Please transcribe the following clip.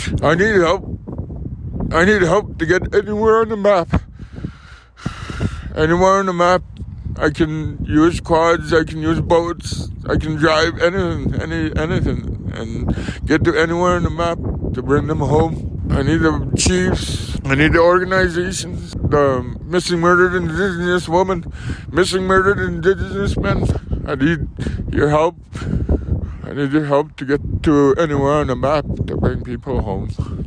I need help. I need help to get anywhere on the map. Anywhere on the map. I can use quads, I can use boats, I can drive anything, and get to anywhere on the map to bring them home. I need the chiefs, I need the organizations, the missing murdered indigenous woman, missing murdered indigenous men. I need your help. I need your help to get to anywhere on the map to bring people home.